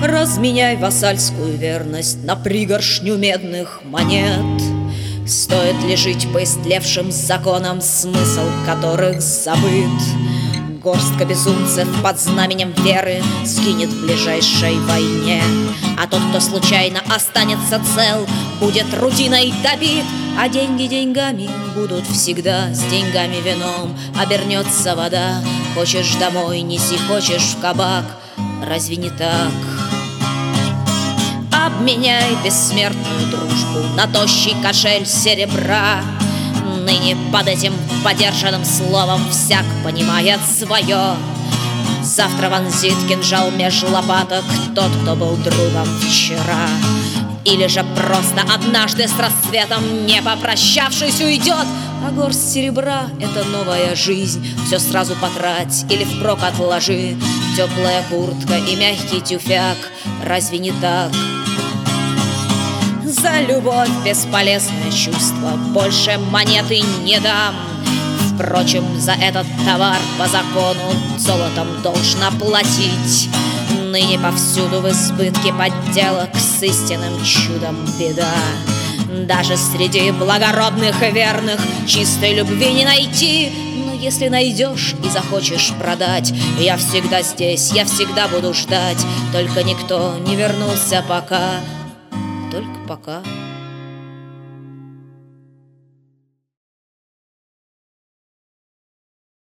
Разменяй вассальскую верность на пригоршню медных монет. Стоит ли жить по истлевшим законам, смысл которых забыт? Горстка безумцев под знаменем веры сгинет в ближайшей войне, а тот, кто случайно останется цел, будет рутиной добит. А деньги деньгами будут всегда, с деньгами вином обернется вода. Хочешь домой, неси, хочешь в кабак, разве не так? Обменяй бессмертную дружбу на тощий кошель серебра. Ныне под этим подержанным словом всяк понимает свое. Завтра вонзит кинжал меж лопаток тот, кто был другом вчера. Или же просто однажды с рассветом, не попрощавшись, уйдет. А горсть серебра — это новая жизнь. Все сразу потрать или впрок отложи. Теплая куртка и мягкий тюфяк, разве не так? За любовь бесполезное чувство больше монеты не дам. Впрочем, за этот товар по закону золотом должна платить. Ныне повсюду в избытке подделок, с истинным чудом беда. Даже среди благородных и верных чистой любви не найти. Но если найдешь и захочешь продать, я всегда здесь, я всегда буду ждать. Только никто не вернулся пока, только пока.